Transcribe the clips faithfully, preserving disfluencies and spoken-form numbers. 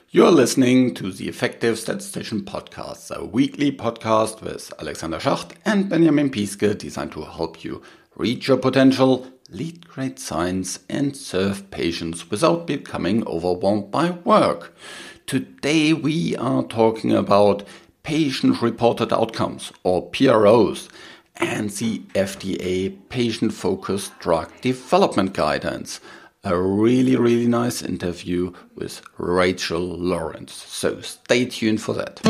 You're listening to the Effective Statistician Podcast, a weekly podcast with Alexander Schacht and Benjamin Piske, designed to help you reach your potential, lead great science, and serve patients without becoming overwhelmed by work. Today we are talking about patient-reported outcomes, or P R Os, and the F D A patient-focused drug development guidance. A really, really nice interview with Rachel Lawrence. So stay tuned for that.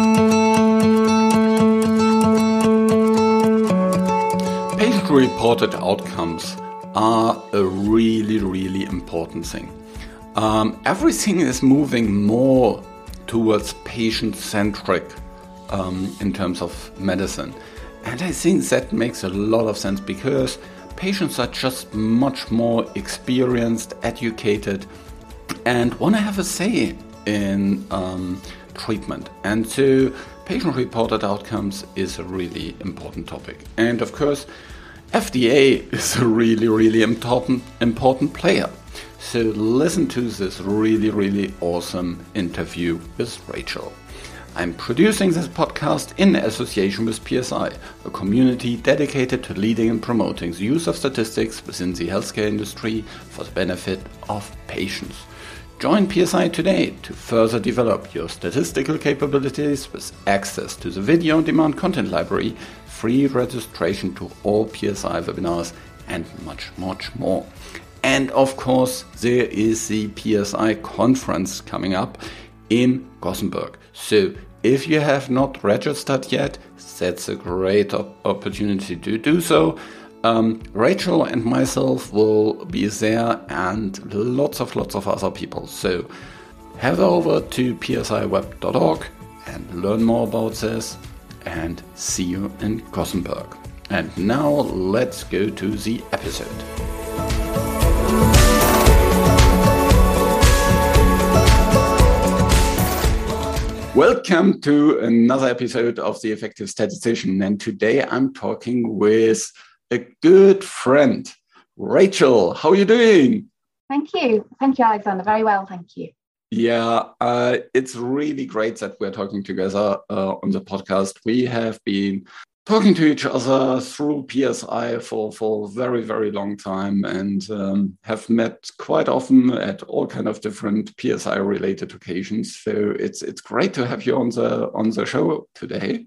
Patient-reported outcomes are a really, really important thing. Um, everything is moving more towards patient-centric um, in terms of medicine. And I think that makes a lot of sense because patients are just much more experienced, educated, and want to have a say in um, treatment. And so patient-reported outcomes is a really important topic. And of course, F D A is a really, really important, important player. So listen to this really, really awesome interview with Rachel. I'm producing this podcast in association with P S I, a community dedicated to leading and promoting the use of statistics within the healthcare industry for the benefit of patients. Join P S I today to further develop your statistical capabilities with access to the video-on-demand content library, free registration to all P S I webinars, and much, much more. And of course, there is the P S I conference coming up in Gothenburg. So if you have not registered yet, that's a great op- opportunity to do so. Um, Rachel and myself will be there, and lots of lots of other people. So head over to p s i web dot org and learn more about this, and see you in Gothenburg. And now let's go to the episode. Welcome to another episode of The Effective Statistician, and today I'm talking with a good friend, Rachel. How are you doing? Thank you. Thank you, Alexander. Very well, thank you. Yeah, uh, it's really great that we're talking together uh, on the podcast. We have been talking to each other through P S I for, for a very, very long time, and um, have met quite often at all kind of different P S I-related occasions. So it's it's great to have you on the on the show today.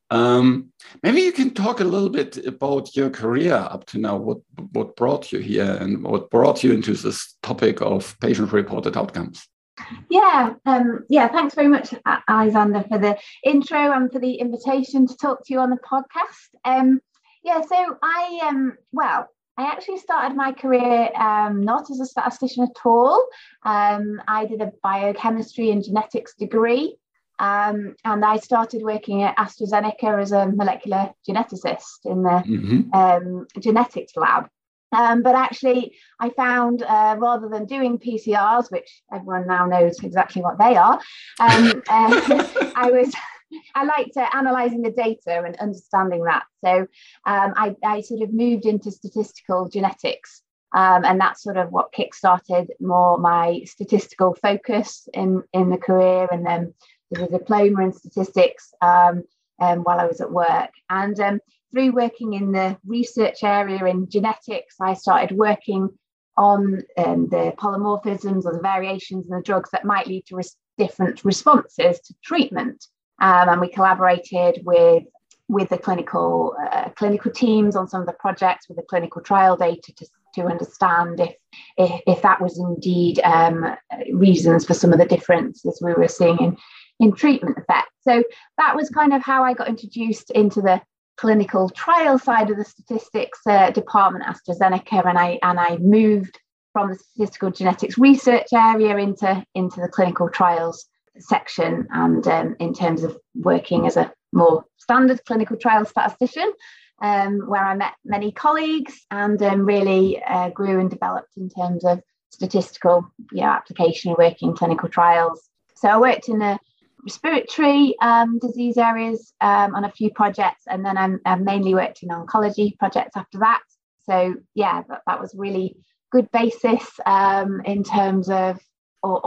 Um, maybe you can talk a little bit about your career up to now. What what brought you here, and what brought you into this topic of patient-reported outcomes? Yeah, um, yeah. Thanks very much, Alexander, for the intro and for the invitation to talk to you on the podcast. Um, yeah, so I um, well, I actually started my career um, not as a statistician at all. Um, I did a biochemistry and genetics degree, um, and I started working at AstraZeneca as a molecular geneticist in the mm-hmm. um, genetics lab. Um, but actually, I found uh, rather than doing P C Rs, which everyone now knows exactly what they are, um, uh, I was I liked uh, analysing the data and understanding that. So um, I, I sort of moved into statistical genetics, um, and that's sort of what kickstarted more my statistical focus in, in the career, and then did a diploma in statistics um, um, while I was at work. And um, through working in the research area in genetics, I started working on um, the polymorphisms or the variations in the drugs that might lead to res- different responses to treatment. Um, and we collaborated with, with the clinical uh, clinical teams on some of the projects with the clinical trial data to, to understand if, if, if that was indeed um, reasons for some of the differences we were seeing in, in treatment effects. So that was kind of how I got introduced into the clinical trial side of the statistics uh, department at AstraZeneca, and I and I moved from the statistical genetics research area into, into the clinical trials section, and um, in terms of working as a more standard clinical trial statistician, um, where I met many colleagues and um, really uh, grew and developed in terms of statistical you know, application working clinical trials. So I worked in a respiratory um, disease areas um, on a few projects, and then I'm, I've mainly worked in oncology projects after that. So yeah, that, that was really good basis um, in terms of all, all the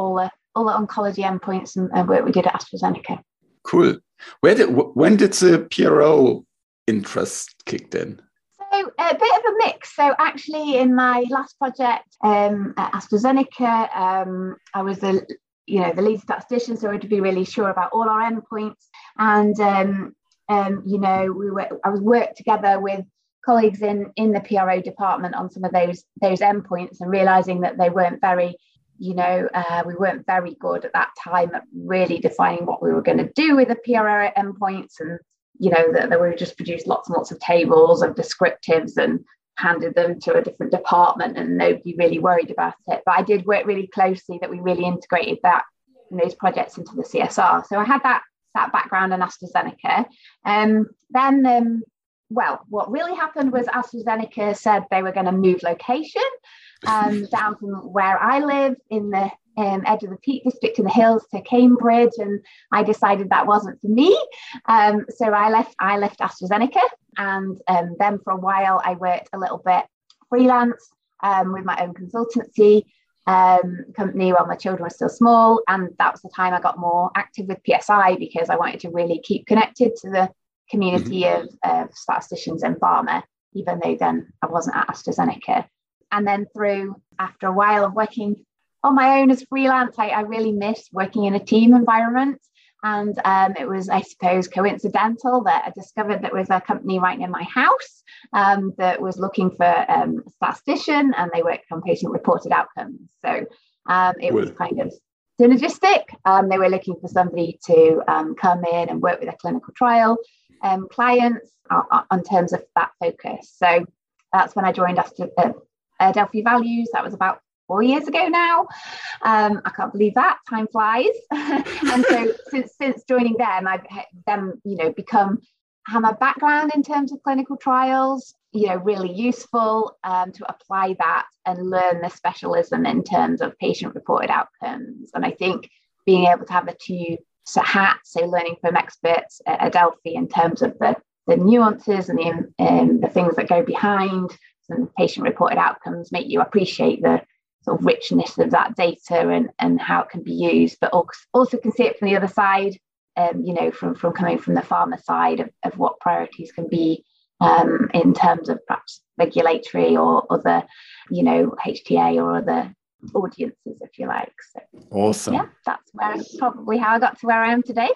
all the oncology endpoints and, and work we did at AstraZeneca. Cool. Where did, when did the P R O interest kicked in? So a bit of a mix. So actually in my last project um, at AstraZeneca, um, I was the, you know, the lead statistician, so I had to be really sure about all our endpoints. And, um, um, you know, we were, I was worked together with colleagues in, in the P R O department on some of those, those endpoints, and realizing that they weren't very, you know, uh, we weren't very good at that time at really defining what we were going to do with the P R O endpoints. And, you know, that, that we just produced lots and lots of tables of descriptives and handed them to a different department, and nobody really worried about it. But I did work really closely that we really integrated that in those projects into the C S R. So I had that, that background in AstraZeneca. Um, then, um, well, what really happened was AstraZeneca said they were going to move location um, down from where I live in the um, edge of the Peak District in the hills to Cambridge, and I decided that wasn't for me. Um, so I left. I left AstraZeneca, and um, then for a while I worked a little bit freelance um, with my own consultancy um, company while my children were still small, and that was the time I got more active with P S I because I wanted to really keep connected to the community mm-hmm. of, of statisticians in pharma, even though then I wasn't at AstraZeneca. And then through, after a while of working on my own as freelance, I, I really missed working in a team environment. And um, it was, I suppose, coincidental that I discovered that there was a company right near my house um, that was looking for um, a statistician, and they worked on patient-reported outcomes. So um, it was kind of synergistic. Um, they were looking for somebody to um, come in and work with a clinical trial um, clients uh, on terms of that focus. So that's when I joined Astra, uh, uh, Delphi Values. That was about four years ago now. Um, I can't believe that, time flies. And so since since joining them, I've them, you know, become, have a background in terms of clinical trials, you know, really useful um, to apply that and learn the specialism in terms of patient-reported outcomes. And I think being able to have the two hats, so learning from experts at Adelphi in terms of the, the nuances and the, um, the things that go behind some patient-reported outcomes, make you appreciate the sort of richness of that data and, and how it can be used, but also can see it from the other side, um, you know, from, from coming from the pharma side of, of what priorities can be um, in terms of perhaps regulatory or other, you know, H T A or other audiences, if you like. So, awesome. Yeah, that's where probably how I got to where I am today.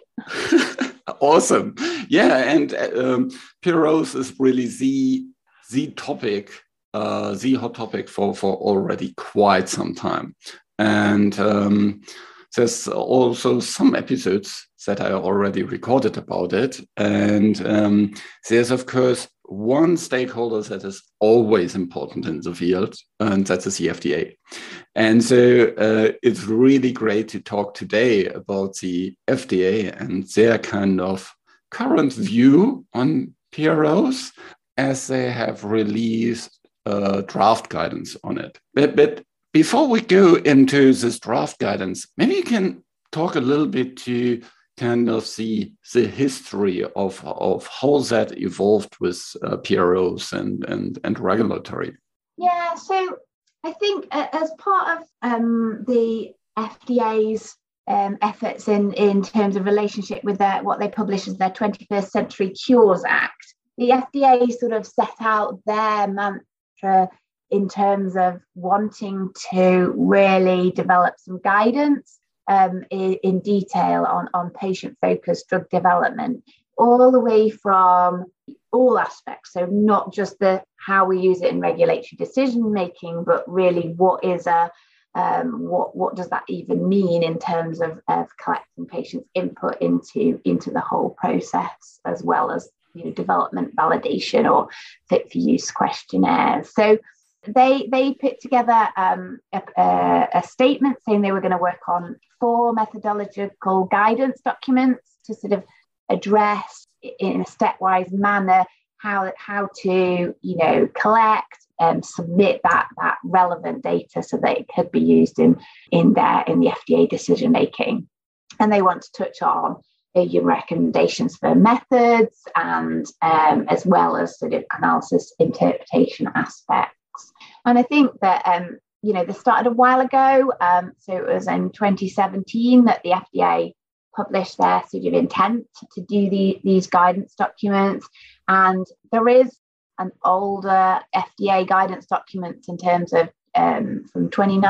Awesome. Yeah, and um, P R Os is really the the topic, uh, the hot topic for for already quite some time, and um, there's also some episodes that I already recorded about it, and um, there's of course one stakeholder that is always important in the field, and that is the F D A. And so uh, it's really great to talk today about the F D A and their kind of current view on P R Os, as they have released uh, draft guidance on it. But, but before we go into this draft guidance, maybe you can talk a little bit to kind of the, the history of, of how that evolved with uh, P R Os and, and, and regulatory. Yeah, so I think uh, as part of um, the F D A's um, efforts in, in terms of relationship with their, what they publish as their twenty-first Century Cures Act, the F D A sort of set out their mantra in terms of wanting to really develop some guidance Um, in, in detail on, on patient-focused drug development, all the way from all aspects. So not just the how we use it in regulatory decision-making, but really what is a um, what what does that even mean in terms of, of collecting patients' input into, into the whole process, as well as, you know, development validation or fit-for-use questionnaires. So They they put together um, a, a statement saying they were going to work on four methodological guidance documents to sort of address in a stepwise manner how how to, you know, collect and submit that that relevant data so that it could be used in in their in the F D A decision making. And they want to touch on your recommendations for methods and um, as well as sort of analysis interpretation aspects. And I think that, um, you know, this started a while ago. Um, so it was in twenty seventeen that the F D A published their sort of intent to do the, these guidance documents. And there is an older F D A guidance document in terms of um, from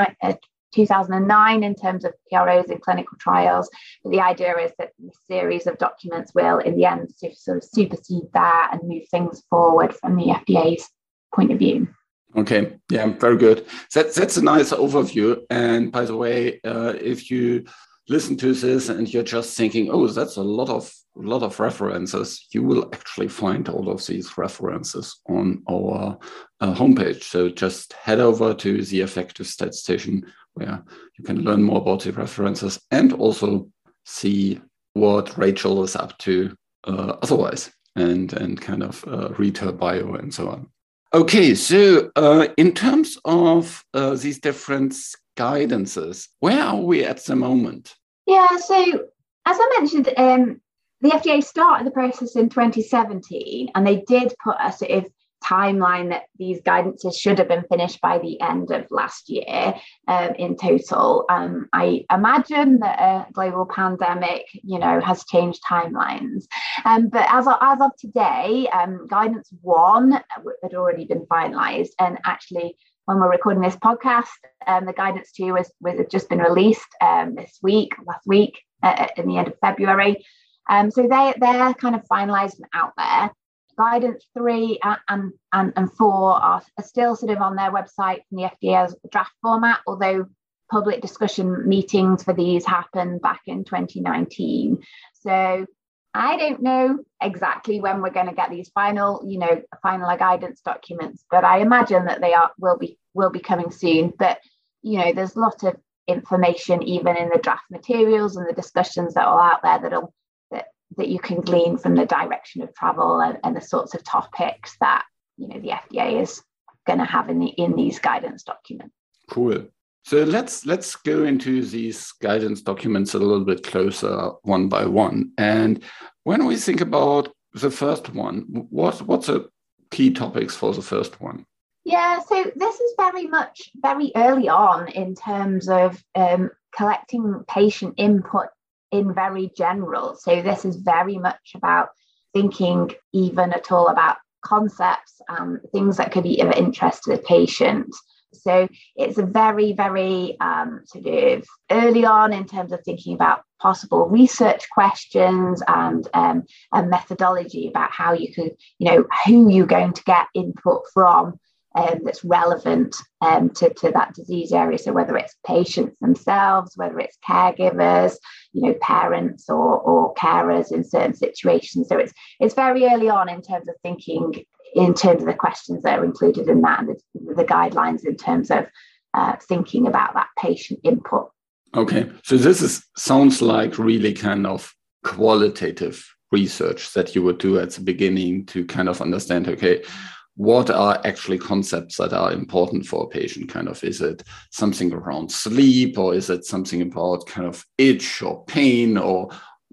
two thousand nine in terms of P R Os in clinical trials. But the idea is that the series of documents will, in the end, sort of supersede that and move things forward from the F D A's point of view. Okay, yeah, very good. That's that's a nice overview. And by the way, uh, if you listen to this and you're just thinking, oh, that's a lot of a lot of references, you will actually find all of these references on our uh, homepage. So just head over to the Effective Statistician, where you can learn more about the references and also see what Rachel is up to uh, otherwise, and and kind of uh, read her bio and so on. Okay, so uh, in terms of uh, these different guidances, where are we at the moment? Yeah, so as I mentioned, um, the F D A started the process in twenty seventeen, and they did put a sort of timeline that these guidances should have been finished by the end of last year um, in total. Um, I imagine that a global pandemic, you know, has changed timelines. Um, but as of, as of today, um, guidance one had already been finalised, and actually, when we're recording this podcast, um, the guidance two was, was just been released um, this week, last week, uh, in the end of February. Um, so they, they're kind of finalised and out there. Guidance three and, and, and four are, are still sort of on their website from the F D A as a draft format, although public discussion meetings for these happened back in twenty nineteen. So I don't know exactly when we're going to get these final, you know, final guidance documents, but I imagine that they are will be will be coming soon. But you know, there's a lot of information even in the draft materials and the discussions that are out there that'll that that you can glean from the direction of travel and, and the sorts of topics that, you know, the F D A is going to have in the in these guidance documents. Cool. So let's let's go into these guidance documents a little bit closer, one by one. And when we think about the first one, what what's the key topics for the first one? Yeah, so this is very much very early on in terms of um, collecting patient input in very general. So this is very much about thinking even at all about concepts and things that could be of interest to the patient. So it's a very, very um, sort of early on in terms of thinking about possible research questions and um, a methodology about how you could, you know, who you're going to get input from um, that's relevant um, to, to that disease area. So whether it's patients themselves, whether it's caregivers, you know, parents or, or carers in certain situations. So it's it's very early on in terms of thinking in terms of the questions that are included in that and the, the guidelines in terms of uh, thinking about that patient input. Okay, so this is sounds like really kind of qualitative research that you would do at the beginning to kind of understand, okay, what are actually concepts that are important for a patient? Kind of, is it something around sleep, or is it something about kind of itch or pain, or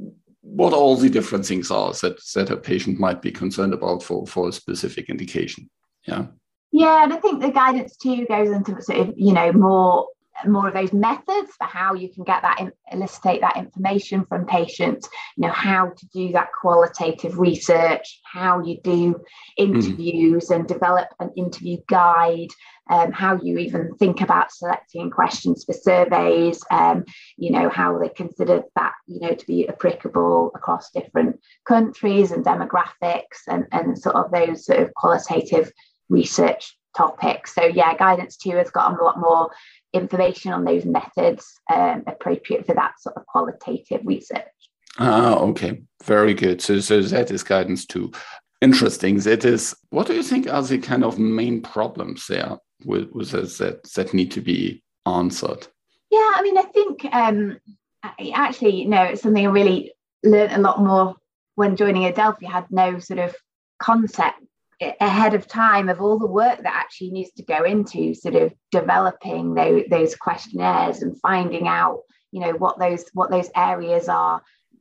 what all the different things are that, that a patient might be concerned about for, for a specific indication? Yeah. Yeah, and I think the guidance too goes into sort of, you know, more more of those methods for how you can get that, in, elicitate that information from patients, you know, how to do that qualitative research, how you do interviews mm-hmm. and develop an interview guide, um, how you even think about selecting questions for surveys, um, you know, how they consider that, you know, to be applicable across different countries and demographics and, and sort of those sort of qualitative research topics. So yeah, guidance two has got a lot more information on those methods um, appropriate for that sort of qualitative research. Ah, okay. Very good. So, so that is guidance two. Interesting. That is, what do you think are the kind of main problems there with, with this, that, that need to be answered? Yeah, I mean, I think um, actually, you know, it's something I really learned a lot more when joining Adelphi. I had no sort of concept ahead of time of all the work that actually needs to go into sort of developing those, those questionnaires and finding out, you know, what those what those areas are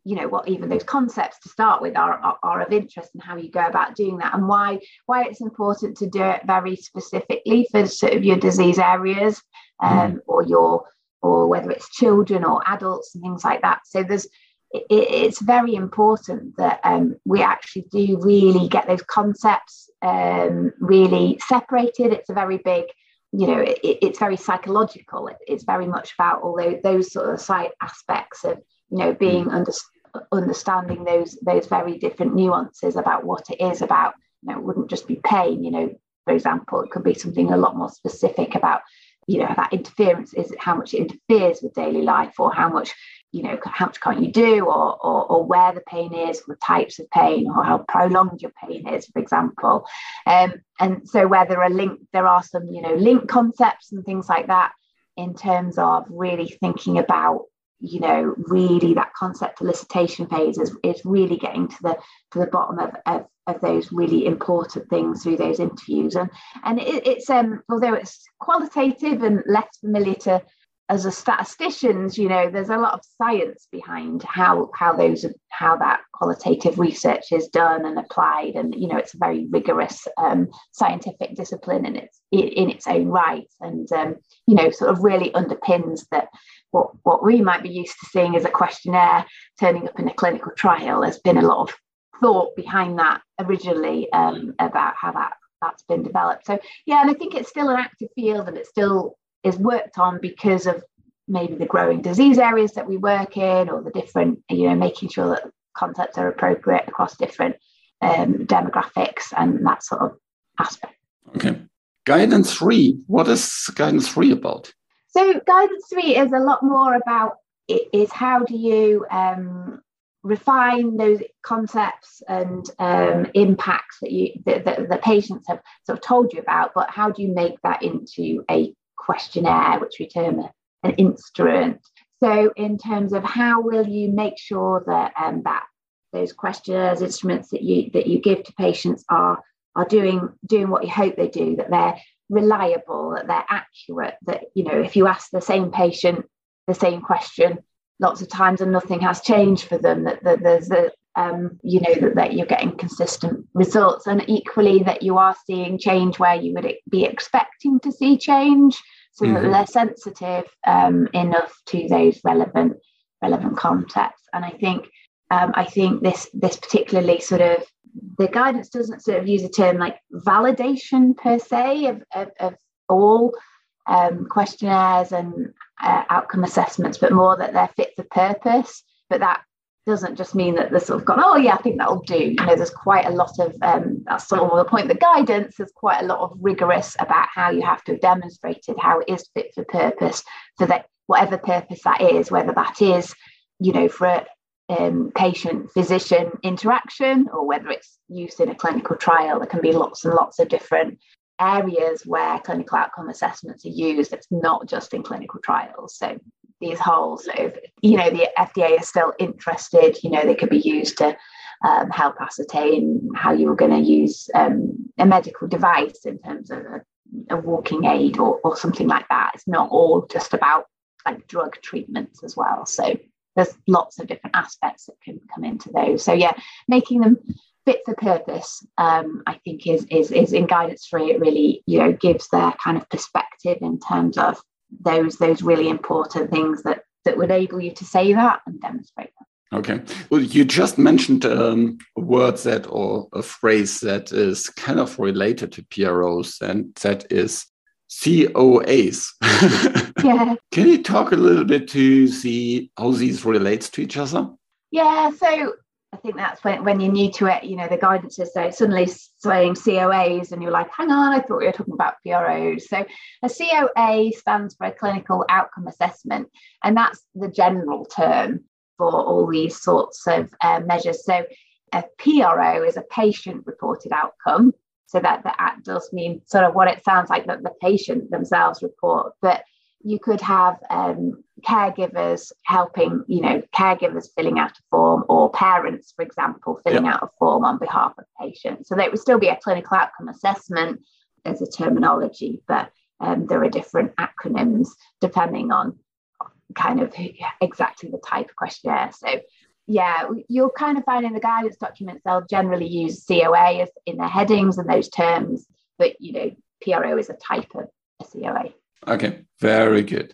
you know, what even those concepts to start with are, are, are of interest, and how you go about doing that, and why why it's important to do it very specifically for sort of your disease areas, um, mm. or your or whether it's children or adults and things like that. So there's it, it's very important that um, we actually do really get those concepts um, really separated. It's a very big, you know, it, it's very psychological. It, it's very much about all those, those sort of side aspects of, you know, being mm. under, understanding those those very different nuances about what it is about. You know, it wouldn't just be pain, you know, for example, it could be something a lot more specific about, you know, that interference, is how much it interferes with daily life, or how much, you know, how much can't you do, or, or, or where the pain is, the types of pain, or how prolonged your pain is, for example. Um, and so where there are link, there are some, you know, link concepts and things like that, in terms of really thinking about, you know, really that concept elicitation phase is, is really getting to the to the bottom of, of, of those really important things through those interviews. And and it, it's um although it's qualitative and less familiar to as a statisticians, you know, there's a lot of science behind how how those how that qualitative research is done and applied, and you know, it's a very rigorous um, scientific discipline in its in its own right, and um, you know, sort of really underpins that what what we might be used to seeing as a questionnaire turning up in a clinical trial. There's been a lot of thought behind that originally um, about how that that's been developed. So yeah, and I think it's still an active field, and it still is worked on because of maybe the growing disease areas that we work in, or the different, you know, making sure that concepts are appropriate across different um, demographics and that sort of aspect. Okay. Guidance three. What is guidance three about? So guidance three is a lot more about, it is how do you um, refine those concepts and um, impacts that you that, that the patients have sort of told you about, but how do you make that into a questionnaire, which we term a, an instrument. So in terms of how will you make sure that um, that those questionnaires, instruments that you that you give to patients are are doing doing what you hope they do, that they're reliable, that they're accurate, that, you know, if you ask the same patient the same question lots of times and nothing has changed for them, that, that there's a um, you know, that, that you're getting consistent results, and equally that you are seeing change where you would be expecting to see change, so mm-hmm. that they're sensitive um, enough to those relevant relevant concepts. And I think um, I think this this particularly sort of, the guidance doesn't sort of use a term like validation per se of, of, of all um, questionnaires and uh, outcome assessments, but more that they're fit for purpose. But that doesn't just mean that they're sort of gone, oh yeah, I think that'll do. You know, there's quite a lot of, um, that's sort of the point of the guidance, there's quite a lot of rigorous about how you have to have demonstrated how it is fit for purpose, for that whatever purpose that is, whether that is, you know, for um, patient-physician interaction, or whether it's used in a clinical trial. There can be lots and lots of different areas where clinical outcome assessments are used. It's not just in clinical trials. So these whole sort of, you know, the F D A is still interested, you know, they could be used to um, help ascertain how you were going to use um, a medical device in terms of a, a walking aid or, or something like that. It's not all just about like drug treatments as well. So there's lots of different aspects that can come into those. So yeah, making them fit for purpose, um, I think is, is, is in guidance three, it really, you know, gives their kind of perspective in terms of those those really important things that that would enable you to say that and demonstrate that. Okay. Well, you just mentioned um, a word that, or a phrase that is kind of related to P R Os, and that is C O As. Yeah. Can you talk a little bit to see how these relates to each other? Yeah. So I think that's when, when you're new to it, you know, the guidance is so suddenly saying C O As and you're like, hang on, I thought we were talking about P R Os. So a C O A stands for a clinical outcome assessment, and that's the general term for all these sorts of uh, measures. So a P R O is a patient reported outcome. So that that does mean sort of what it sounds like that the patient themselves report, but you could have um, caregivers helping, you know, caregivers filling out a form, or parents, for example, filling yep. out a form on behalf of patients. So there would still be a clinical outcome assessment as a terminology, but um, there are different acronyms depending on kind of exactly the type of questionnaire. So yeah, you'll kind of find in the guidance documents, they'll generally use C O A as in their headings and those terms, but, you know, P R O is a type of a C O A. Okay, very good.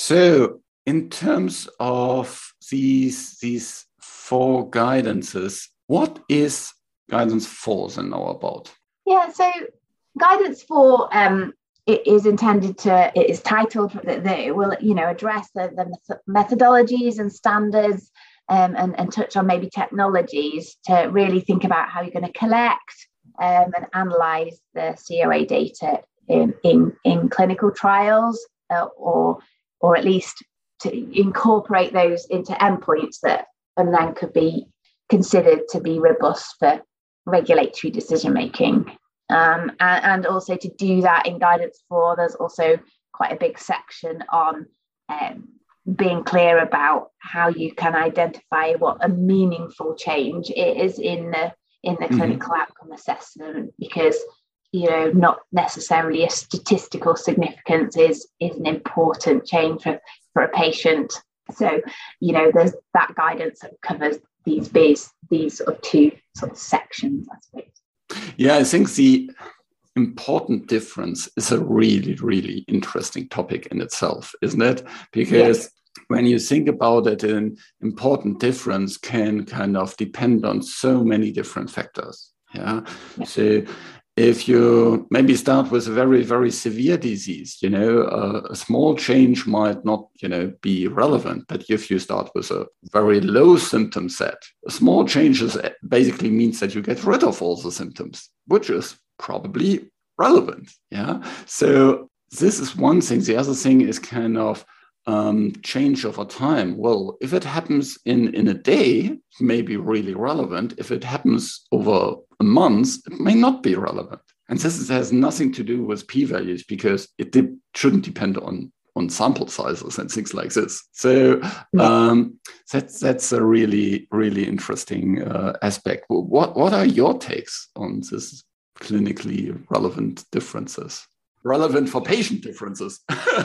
So in terms of these, these four guidances, what is guidance four then now about? Yeah, so guidance four, um, it is intended to, it is titled that, that it will, you know, address the, the methodologies and standards um, and, and touch on maybe technologies to really think about how you're going to collect um, and analyze the C O A data in, in, in clinical trials uh, or, or at least to incorporate those into endpoints that and then could be considered to be robust for regulatory decision making. Um, and, and also to do that in guidance four, there's also quite a big section on um, being clear about how you can identify what a meaningful change is in the in the mm-hmm. clinical outcome assessment, because you know not necessarily a statistical significance is is an important change for, for a patient. So you know there's that guidance that covers these these these sort of two sort of sections, I suppose. Yeah, I think the important difference is a really, really interesting topic in itself, isn't it? Because yes. when you think about it, an important difference can kind of depend on so many different factors. Yeah. yeah. So if you maybe start with a very, very severe disease, you know, uh, a small change might not, you know, be relevant. But if you start with a very low symptom set, a small change basically means that you get rid of all the symptoms, which is probably relevant. Yeah. So this is one thing. The other thing is kind of um, change over time. Well, if it happens in, in a day, it may be really relevant. If it happens over a month, it may not be relevant. And this is, has nothing to do with p-values because it de- shouldn't depend on, on sample sizes and things like this. So um, that's that's a really, really interesting uh, aspect. What, what are your takes on this clinically relevant differences? Relevant for patient differences.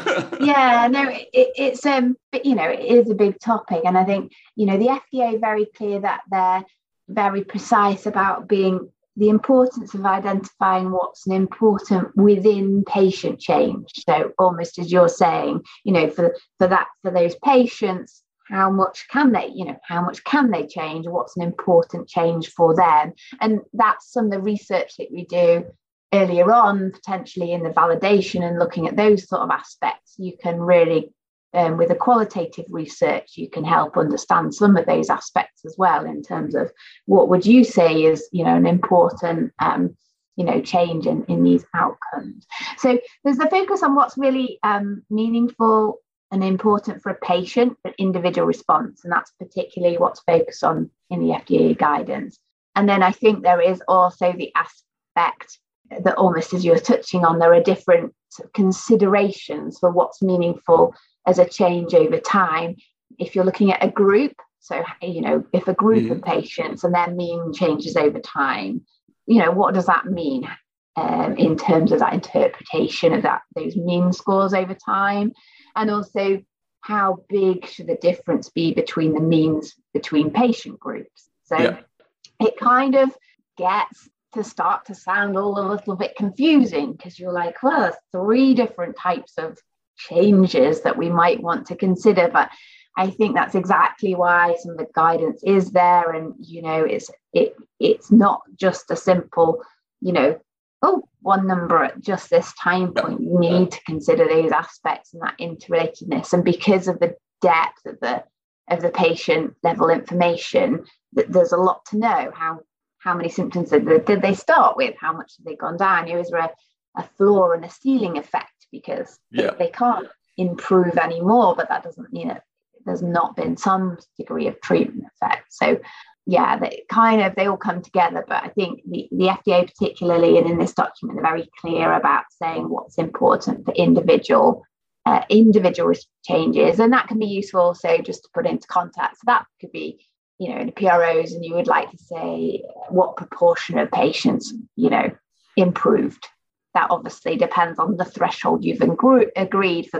yeah, no, it, it's um, but, you know, it is a big topic, and I think you know the F D A are very clear that they're very precise about being the importance of identifying what's an important within patient change. So almost as you're saying, you know, for for that for those patients, how much can they, you know, how much can they change? What's an important change for them? And that's some of the research that we do earlier on, potentially in the validation and looking at those sort of aspects. You can really, um, with the qualitative research, you can help understand some of those aspects as well in terms of what would you say is, you know, an important, um, you know, change in, in these outcomes. So there's the focus on what's really um, meaningful and important for a patient, an individual response, and that's particularly what's focused on in the F D A guidance. And then I think there is also the aspect that almost as you're touching on, there are different considerations for what's meaningful as a change over time. If you're looking at a group, so, you know, if a group mm. of patients and their mean changes over time, you know, what does that mean um, in terms of that interpretation of that, those mean scores over time? And also, how big should the difference be between the means between patient groups? So yeah. it kind of gets to start to sound all a little bit confusing because you're like, well, there's three different types of changes that we might want to consider. But I think that's exactly why some of the guidance is there. And, you know, it's it it's not just a simple, you know, oh, one number at just this time point. You need to consider those aspects and that interrelatedness. And because of the depth of the of the patient level information, that there's a lot to know. How How many symptoms did they, did they start with? How much have they gone down? You know, is there a, a floor and a ceiling effect? Because yeah. they, they can't improve anymore, but that doesn't mean that there's not been some degree of treatment effect. So, yeah, they kind of, they all come together. But I think the, the F D A particularly, and in this document, are very clear about saying what's important for individual uh, individual changes. And that can be useful also just to put into context. So that could be, you know, in the P R Os, and you would like to say what proportion of patients, you know, improved. That obviously depends on the threshold you've agreed for that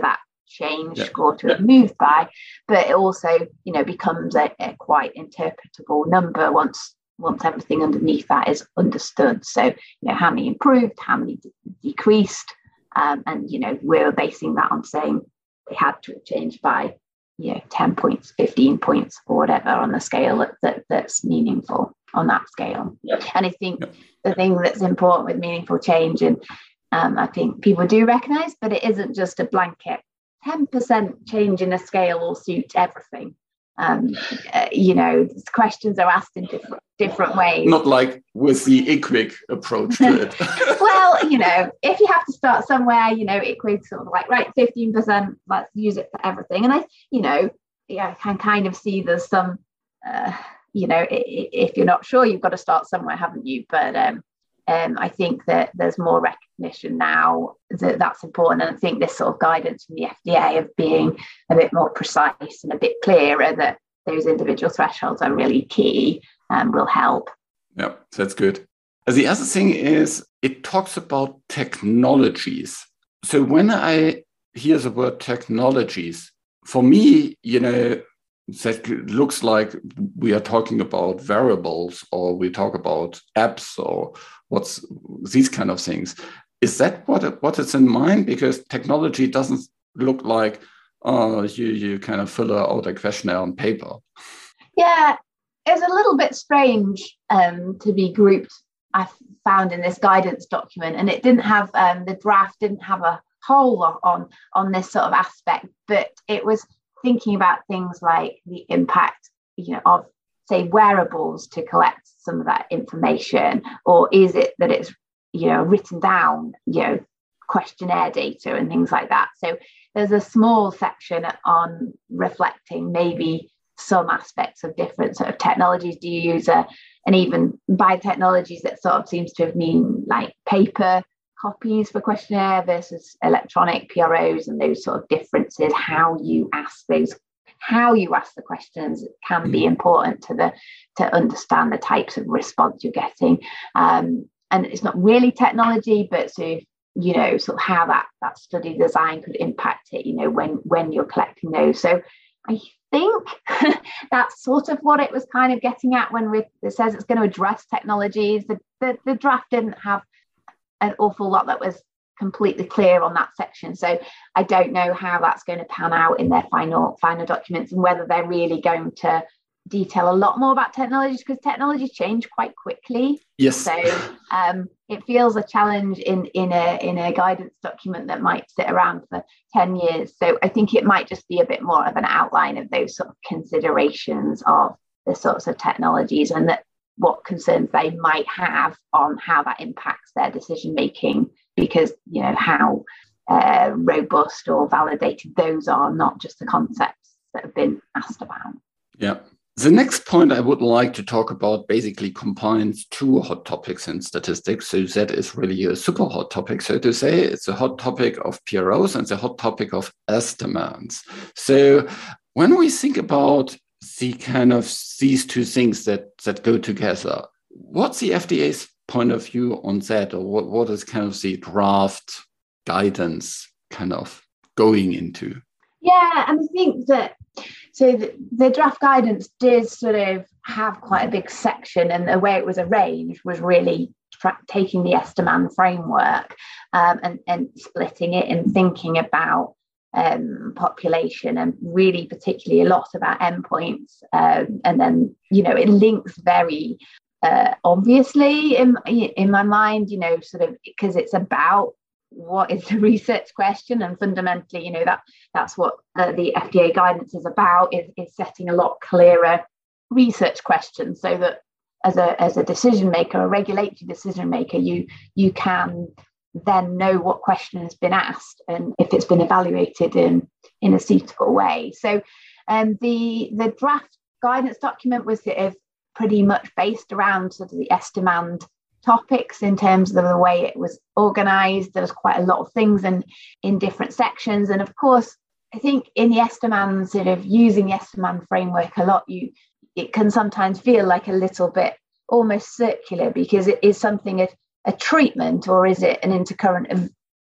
change yeah. score to have moved by, but it also, you know, becomes a, a quite interpretable number once once everything underneath that is understood. So, you know, how many improved, how many de- decreased, um, and, you know, we're basing that on saying they had to have changed by, you know, ten points, fifteen points, or whatever on the scale that, that that's meaningful on that scale. Yep. And I think yep. the thing that's important with meaningful change, and um, I think people do recognise, but it isn't just a blanket ten percent change in a scale will suit everything. Um, uh, you know, questions are asked in different different ways. Not like with the I C W I C approach to it. Well, you know, if you have to start somewhere, you know, I C W I C sort of like, right, fifteen percent, let's use it for everything. And I, you know, yeah, I can kind of see there's some, uh, you know, if you're not sure, you've got to start somewhere, haven't you? But um, um, I think that there's more recognition now that that's important. And I think this sort of guidance from the F D A of being a bit more precise and a bit clearer that those individual thresholds are really key and will help. Yeah, that's good. The other thing is it talks about technologies. So when I hear the word technologies, for me, you know, that looks like we are talking about variables, or we talk about apps, or what's these kind of things. Is that what what is in mind? Because technology doesn't look like oh, you you kind of fill out a questionnaire on paper. Yeah, it's a little bit strange um, to be grouped. I found in this guidance document, and it didn't have um, the draft didn't have a whole lot on on this sort of aspect, but it was thinking about things like the impact, you know, of say wearables to collect some of that information, or is it that it's, you know, written down, you know, questionnaire data and things like that. So there's a small section on reflecting maybe some aspects of different sort of technologies do you use, uh, and even by technologies that sort of seems to have mean like paper copies for questionnaire versus electronic P R Os, and those sort of differences, how you ask those, how you ask the questions can be important to the to understand the types of response you're getting. Um, and it's not really technology, but so you know, sort of how that that study design could impact it, you know, when when you're collecting those. So I think that's sort of what it was kind of getting at when we, it says it's going to address technologies. The, the, the draft didn't have an awful lot that was completely clear on that section. So I don't know how that's going to pan out in their final final documents, and whether they're really going to detail a lot more about technologies, because technologies change quite quickly. Yes. So um, it feels a challenge in in a in a guidance document that might sit around for ten years. So I think it might just be a bit more of an outline of those sort of considerations of the sorts of technologies, and that what concerns they might have on how that impacts their decision making, because, you know, how uh, robust or validated those are, not just the concepts that have been asked about. Yeah. The next point I would like to talk about basically combines two hot topics in statistics. So that is really a super hot topic, so to say. It's a hot topic of P R Os and the hot topic of estimates. So when we think about the kind of these two things that, that go together, what's the F D A's point of view on that? Or what, what is kind of the draft guidance kind of going into? Yeah, and I think that so the, the draft guidance did sort of have quite a big section, and the way it was arranged was really tra- taking the Esteman framework um, and, and splitting it and thinking about um, population, and really particularly a lot about endpoints. Um, and then, you know, it links very uh, obviously in, in my mind, you know, sort of because it's about what is the research question, and fundamentally, you know, that that's what uh, the F D A guidance is about, is, is setting a lot clearer research questions, so that as a as a decision maker, a regulatory decision maker, you you can then know what question has been asked and if it's been evaluated in in a suitable way. So um, the the draft guidance document was sort of pretty much based around sort of the Estimand topics in terms of the way it was organized. There was quite a lot of things and in different sections. And of course, I think in the Esteman, sort of using the Esteman framework a lot, you it can sometimes feel like a little bit almost circular, because it is something a, a treatment, or is it an intercurrent of,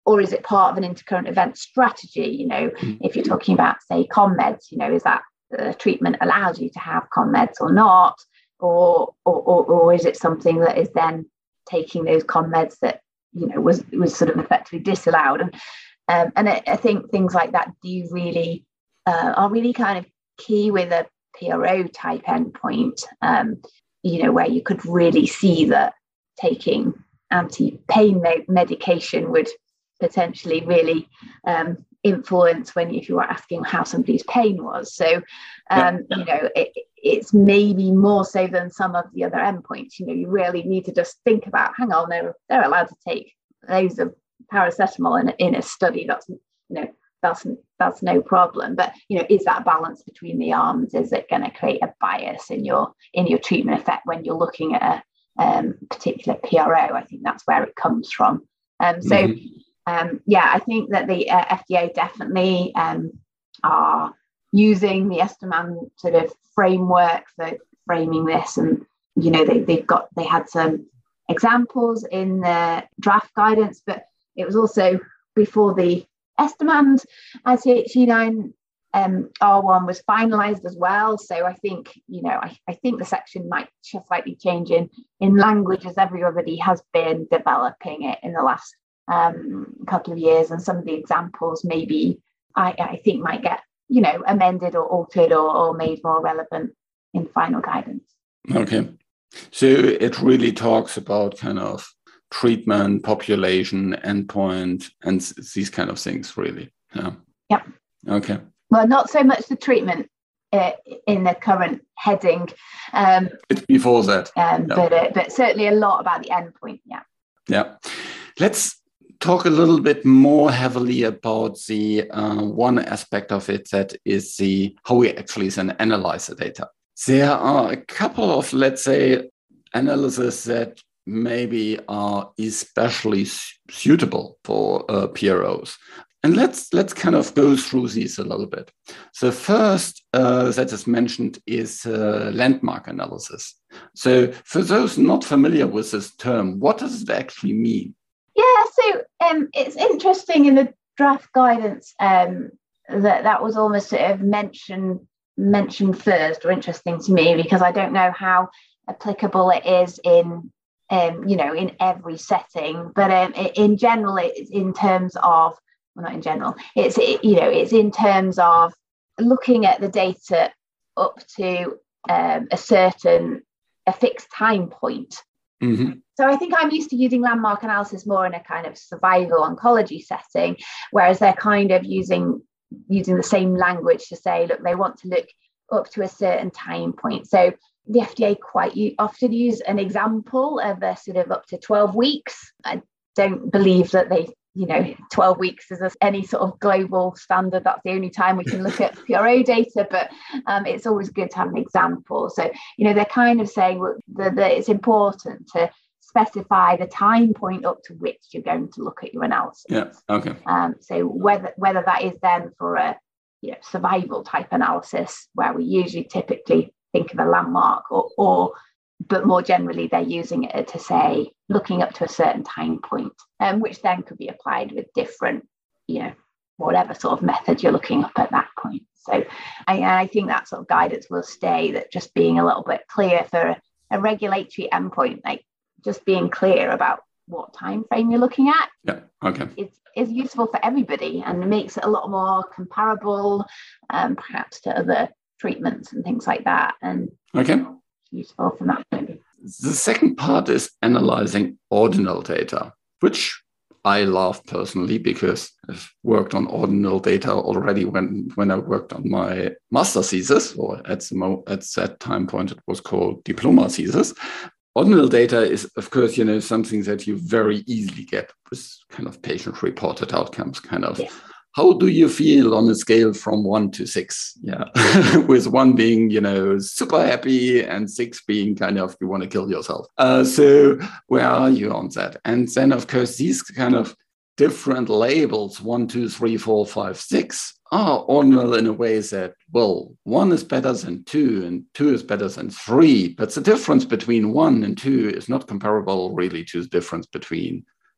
or is it part of an intercurrent event strategy? You know, mm-hmm. if you're talking about, say, ConMeds, you know, is that the treatment allows you to have ConMeds or not? Or, or, or, or is it something that is then taking those ConMeds that, you know, was was sort of effectively disallowed? And um, and I, I think things like that do really uh, are really kind of key with a P R O type endpoint, um, you know, where you could really see that taking anti-pain me- medication would potentially really um, influence when if you were asking how somebody's pain was. So, um, yeah. you know, it, it's maybe more so than some of the other endpoints. You know, you really need to just think about, hang on, they're, they're allowed to take loads of paracetamol in, in a study. That's, you know, that's that's no problem. But, you know, is that balance between the arms? Is it going to create a bias in your in your treatment effect when you're looking at a um, particular P R O? I think that's where it comes from. Um, so, mm-hmm. um, yeah, I think that the uh, F D A definitely um, are using the Esteman sort of framework for framing this, and you know they they've got they had some examples in the draft guidance, but it was also before the Esteman I C H E nine um, R one was finalised as well. So I think you know I, I think the section might slightly change in in language as everybody has been developing it in the last um, couple of years, and some of the examples maybe I, I think might get you know amended or altered or, or made more relevant in final guidance. Okay, so it really talks about kind of treatment, population, endpoint, and these kind of things, really. Yeah. Yep. Okay. Well, not so much the treatment uh, in the current heading. Um, it's before that. Um, yeah. But uh, but certainly a lot about the endpoint. Yeah. Yeah. Let's talk a little bit more heavily about the uh, one aspect of it, that is the how we actually then analyze the data. There are a couple of, let's say, analyses that maybe are especially suitable for uh, P R Os. And let's let's kind of go through these a little bit. The first uh, that is mentioned is uh, landmark analysis. So for those not familiar with this term, what does it actually mean? Yeah, so um, it's interesting in the draft guidance um, that that was almost sort of mentioned mentioned first, or interesting to me, because I don't know how applicable it is in um, you know in every setting, but um, in general, it's in terms of well, not in general, it's it, you know it's in terms of looking at the data up to um, a certain a fixed time point. Mm-hmm. So I think I'm used to using landmark analysis more in a kind of survival oncology setting, whereas they're kind of using using the same language to say, look, they want to look up to a certain time point. So the F D A quite often use an example of a sort of up to twelve weeks. I don't believe that they, you know, twelve weeks is any sort of global standard. That's the only time we can look at P R O data, but um, it's always good to have an example. So, you know, they're kind of saying well, that, that it's important to specify the time point up to which you're going to look at your analysis. Yeah. Okay. Um, so whether whether that is then for a you know, survival type analysis, where we usually typically think of a landmark, or, or but more generally they're using it to say looking up to a certain time point, um, which then could be applied with different, you know, whatever sort of method you're looking up at that point. So I, I think that sort of guidance will stay, that just being a little bit clear for a, a regulatory endpoint, like just being clear about what time frame you're looking at. Yeah. Okay. It's is useful for everybody and makes it a lot more comparable, um, perhaps to other treatments and things like that. And okay, useful from that point of view. The second part is analyzing ordinal data, which I love personally because I've worked on ordinal data already when, when I worked on my master thesis, or at the mo- at that time point it was called diploma thesis. Ordinal data is, of course, you know, something that you very easily get with kind of patient-reported outcomes, kind of. Yeah. How do you feel on a scale from one to six? Yeah, with one being, you know, super happy and six being kind of, you want to kill yourself. Uh, so where are you on that? And then, of course, these kind of different labels, one, two, three, four, five, six, are ordinal in a way that, well, one is better than two and two is better than three. But the difference between one and two is not comparable really to the difference between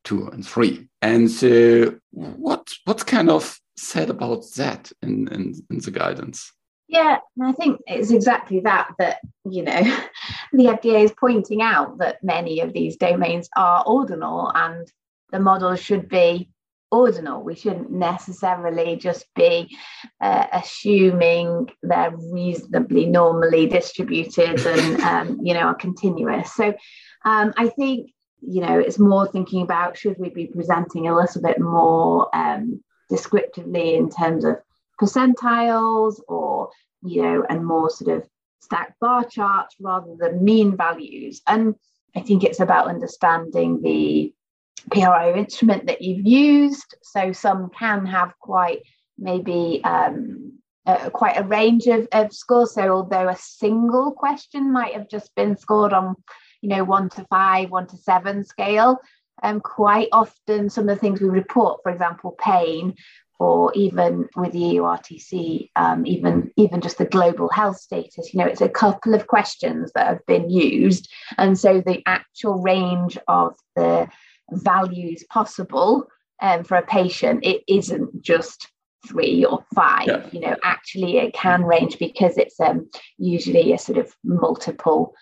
two, and three. And so what what's kind of said about that in, in, in the guidance? Yeah, and I think it's exactly that, that, you know, the F D A is pointing out that many of these domains are ordinal and the model should be ordinal. We shouldn't necessarily just be uh, assuming they're reasonably normally distributed and, um, you know, are continuous. So um, I think, you know, it's more thinking about, should we be presenting a little bit more um, descriptively in terms of percentiles, or, you know, and more sort of stacked bar charts rather than mean values. And I think it's about understanding the P R O instrument that you've used. So some can have quite maybe um, uh, quite a range of, of scores. So although a single question might have just been scored on, you know, one to five, one to seven scale, um, quite often some of the things we report, for example, pain, or even with the E U R T C, um, even, even just the global health status, you know, it's a couple of questions that have been used. And so the actual range of the values possible um, for a patient, it isn't just three or five. Yeah. You know, actually it can range, because it's um, usually a sort of multiple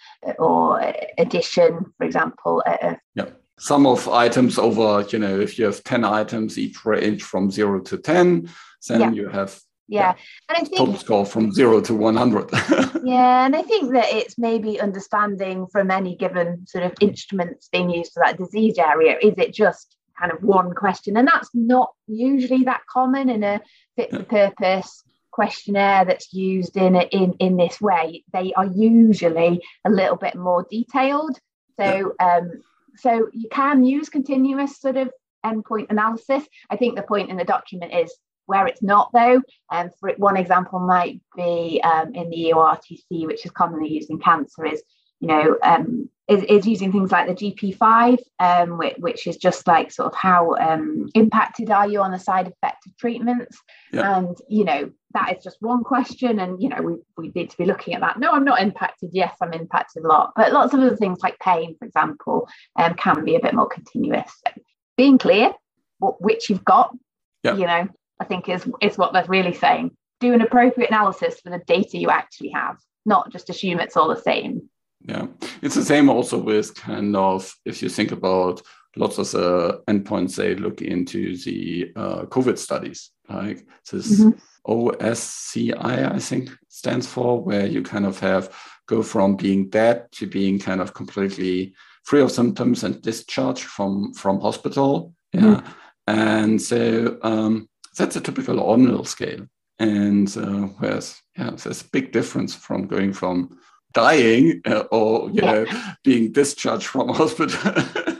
or addition, for example. Uh, yeah. Sum of items over, you know, if you have ten items, each range from zero to ten, then yeah. you have yeah. yeah. And I think total score from zero to one hundred. Yeah, and I think that it's maybe understanding from any given sort of instruments being used for that disease area, is it just kind of one question? And that's not usually that common in a fit for purpose questionnaire that's used in a, in in this way. They are usually a little bit more detailed. So yeah. um So you can use continuous sort of endpoint analysis. I think the point in the document is where it's not, though. And um, for one example might be um, in the E U R T C, which is commonly used in cancer, is, you know, um, is, is using things like the G P five, um, which, which is just like sort of how um, impacted are you on the side effect of treatments. Yeah. And, you know, that is just one question. And, you know, we, we need to be looking at that. No, I'm not impacted. Yes, I'm impacted a lot. But lots of other things like pain, for example, um, can be a bit more continuous. So being clear what, which you've got, yeah. you know, I think is, is what they're really saying. Do an appropriate analysis for the data you actually have, not just assume it's all the same. Yeah, it's the same also with kind of, if you think about lots of the endpoints, they look into the uh, COVID studies, like this mm-hmm. O S C I, I think stands for, where you kind of have go from being dead to being kind of completely free of symptoms and discharged from, from hospital. Yeah. Mm-hmm. And so um, that's a typical ordinal scale. And uh, whereas, yeah, there's a big difference from going from dying uh, or, you yeah. know, being discharged from a hospital.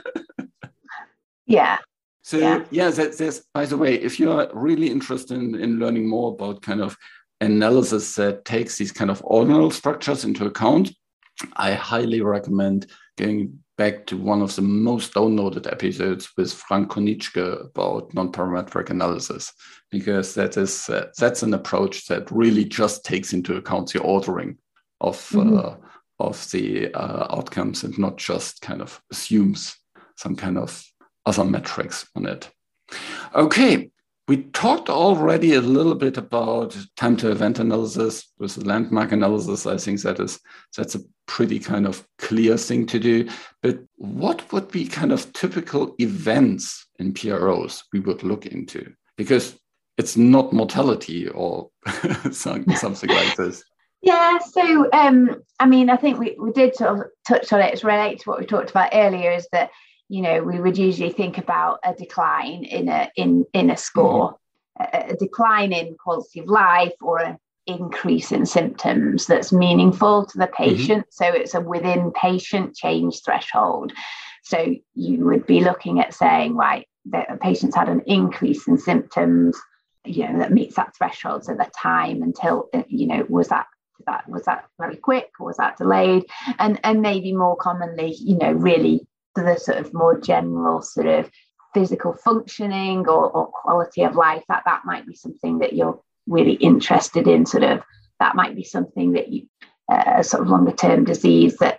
yeah. So, yeah, yeah that, there's, by the way, if you're really interested in, in learning more about kind of analysis that takes these kind of ordinal structures into account, I highly recommend going back to one of the most downloaded episodes with Frank Konieczka about non-parametric analysis, because that is uh, that's an approach that really just takes into account the ordering of mm-hmm. uh, of the uh, outcomes and not just kind of assumes some kind of other metrics on it. Okay, we talked already a little bit about time to event analysis with the landmark analysis. I think that is that's a pretty kind of clear thing to do. But what would be kind of typical events in P R Os we would look into? Because it's not mortality or something like this. Yeah, so um, I mean, I think we, we did sort of touch on it. It's related to what we talked about earlier, is that, you know, we would usually think about a decline in a in in a score, mm-hmm. a, a decline in quality of life, or an increase in symptoms that's meaningful to the patient. Mm-hmm. So it's a within patient change threshold. So you would be looking at saying, right, that a patient's had an increase in symptoms, you know, that meets that threshold. So the time until, you know, was that that was that very quick, or was that delayed? And and maybe more commonly, you know, really the sort of more general sort of physical functioning or, or quality of life, that that might be something that you're really interested in. Sort of that might be something that you uh, sort of longer term disease that, that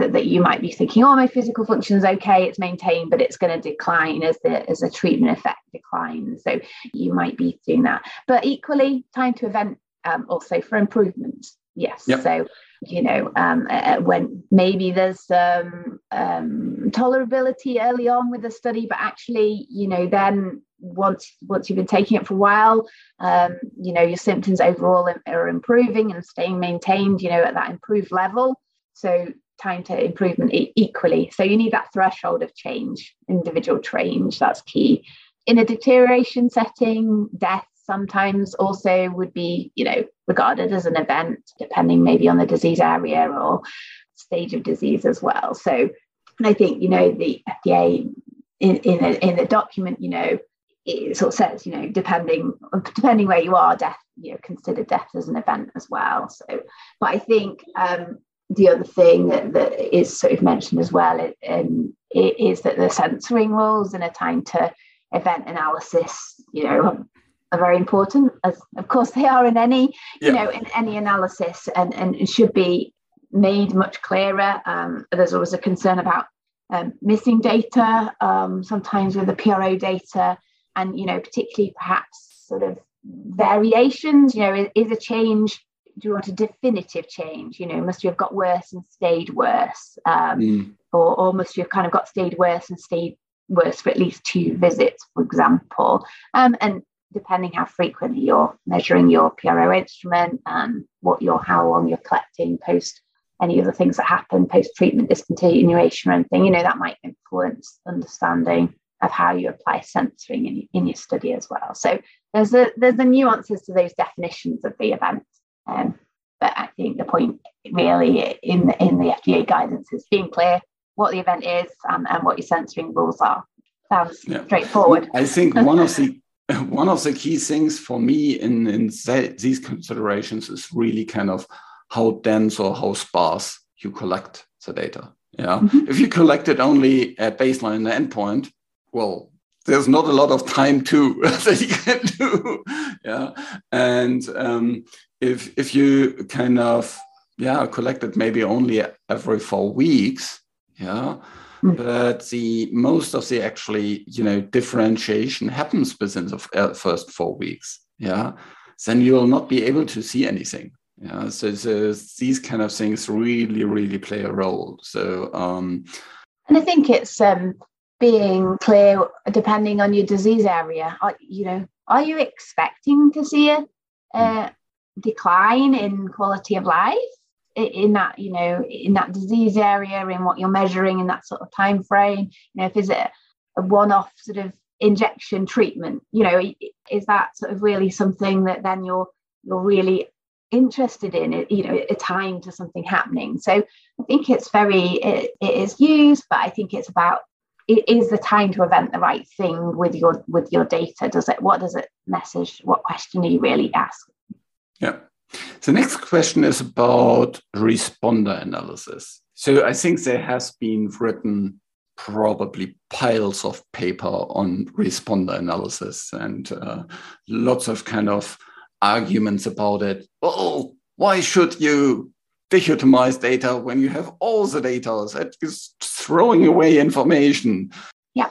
that, that you might be thinking, oh, my physical function is okay, it's maintained, but it's going to decline as the as the treatment effect declines. So you might be doing that. But equally, time to event um, also for improvement. Yes. Yep. So, you know, um, uh, when maybe there's um, um, tolerability early on with the study, but actually, you know, then once once you've been taking it for a while, um, you know, your symptoms overall are improving and staying maintained, you know, at that improved level. So time to improvement e- equally. So you need that threshold of change, individual change. That's key. In a deterioration setting, death sometimes also would be, you know, regarded as an event, depending maybe on the disease area or stage of disease as well. So, and I think, you know, the F D A in in, a, in the document, you know, it sort of says, you know, depending depending where you are, death, you know, consider death as an event as well. So, but I think um, the other thing that, that is sort of mentioned as well it, um, it is that the censoring rules in a time to event analysis, you know, are very important, as of course they are in any, you yeah. know, in any analysis, and, and it should be made much clearer. Um, there's always a concern about um, missing data, um, sometimes with the P R O data, and, you know, particularly perhaps sort of variations, you know, is, is a change, do you want a definitive change? You know, must you have got worse and stayed worse? Um, mm. or, or must you have kind of got stayed worse and stayed worse for at least two visits, for example? Um, and depending how frequently you're measuring your P R O instrument and what you're, how long you're collecting post any other things that happen post-treatment discontinuation or anything, you know, that might influence understanding of how you apply censoring in, in your study as well. So there's a there's the nuances to those definitions of the event. Um, but I think the point really in the, in the F D A guidance is being clear what the event is and, and what your censoring rules are. Sounds yeah. straightforward. I think one of the one of the key things for me in, in these considerations is really kind of how dense or how sparse you collect the data. Yeah, mm-hmm. If you collect it only at baseline and endpoint, well, there's not a lot of time to that you can do. Yeah, and um, if if you kind of yeah collect it maybe only every four weeks, yeah. But the most of the actually, you know, differentiation happens within the f- first four weeks. Yeah, then you will not be able to see anything. Yeah, so, so these kind of things really, really play a role. So, um, and I think it's um, being clear depending on your disease area. Are, you know, are you expecting to see a, a decline in quality of life in that, you know, in that disease area, in what you're measuring in that sort of time frame? You know, if is it a one-off sort of injection treatment, you know, is that sort of really something that then you're you're really interested in, you know, a time to something happening? So I think it's very it, it is used, but I think it's about, it is the time to event the right thing with your with your data. Does it, what does it message, what question are you really asking? Yeah. The next question is about responder analysis. So I think there has been written probably piles of paper on responder analysis and uh, lots of kind of arguments about it. Oh, why should you dichotomize data when you have all the data? That is throwing away information. Yeah.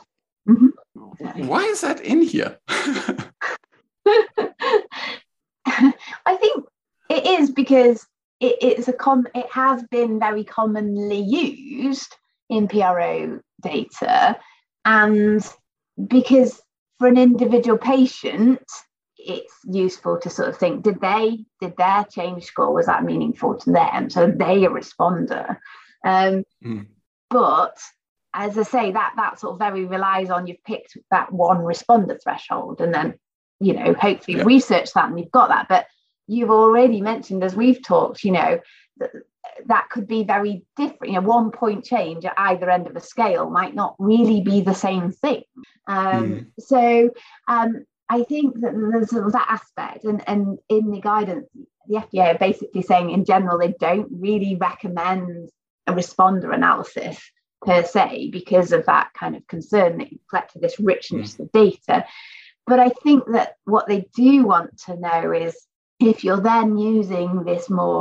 Mm-hmm. Why is that in here? I think it is because it, it's a com- it has been very commonly used in P R O data, and because for an individual patient, it's useful to sort of think, did they, did their change score, was that meaningful to them? So they a responder. Um, mm. But as I say, that that sort of very relies on you've picked that one responder threshold, and then, you know, hopefully yeah. research that and you've got that. But you've already mentioned, as we've talked, you know, that, that could be very different. You know, one point change at either end of a scale might not really be the same thing. Um, mm. So um, I think that there's that aspect. And, and in the guidance, the F D A are basically saying in general, they don't really recommend a responder analysis per se because of that kind of concern that you've collected this richness mm. of data. But I think that what they do want to know is, if you're then using this more,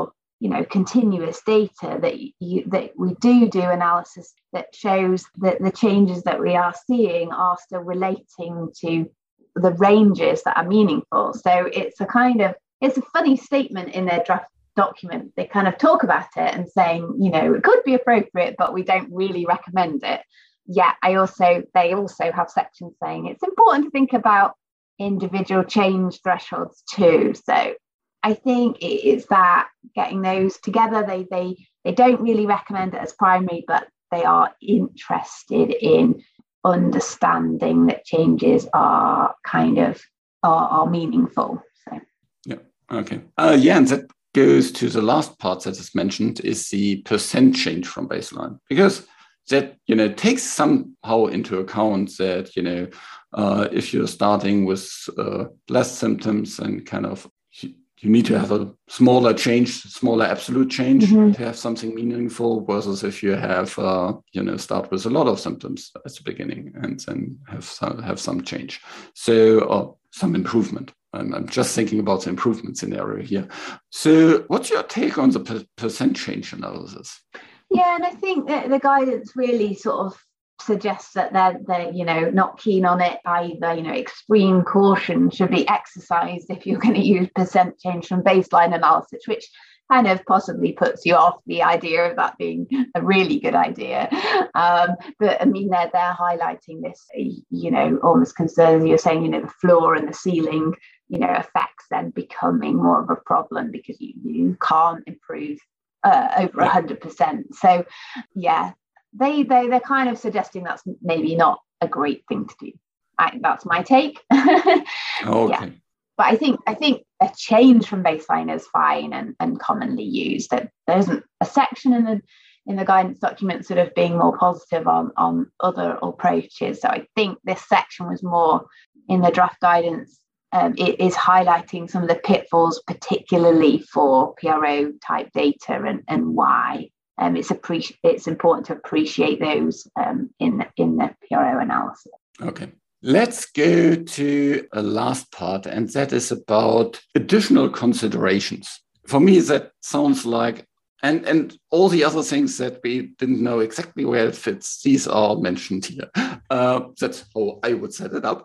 you know, continuous data that you that we do do analysis that shows that the changes that we are seeing are still relating to the ranges that are meaningful. So it's a kind of, it's a funny statement in their draft document. They kind of talk about it and saying, you know, it could be appropriate, but we don't really recommend it. Yeah, I also, they also have sections saying it's important to think about individual change thresholds too. So I think it's that getting those together. They they they don't really recommend it as primary, but they are interested in understanding that changes are kind of are, are meaningful. So yeah, okay, uh, yeah, and that goes to the last part that is mentioned is the percent change from baseline, because that, you know, takes somehow into account that, you know, uh, if you're starting with uh, less symptoms and kind of you need to have a smaller change, smaller absolute change mm-hmm. to have something meaningful, versus if you have, uh, you know, start with a lot of symptoms at the beginning and then have some, have some change. So, or some improvement. I'm, I'm just thinking about the improvement scenario here. So what's your take on the per- percent change analysis? Yeah, and I think that the guidance really sort of suggests that they're, they're, you know, not keen on it either. You know, extreme caution should be exercised if you're going to use percent change from baseline analysis, which kind of possibly puts you off the idea of that being a really good idea. Um, but I mean, they're, they're highlighting this, you know, almost concerns, you're saying, you know, the floor and the ceiling, you know, effects then becoming more of a problem because you, you can't improve uh, over one hundred percent. So, yeah. They, they, they're kind of suggesting that's maybe not a great thing to do. I, that's my take. Okay. Yeah. But I think I think a change from baseline is fine and, and commonly used. That there isn't a section in the in the guidance document sort of being more positive on, on other approaches. So I think this section was more in the draft guidance. Um, it is highlighting some of the pitfalls, particularly for P R O type data and, and why. Um, it's appreci- it's important to appreciate those um, in the, in the P R O analysis. Okay, let's go to a last part, and that is about additional considerations. For me, that sounds like, and and all the other things that we didn't know exactly where it fits, these are mentioned here. Uh, that's how I would set it up.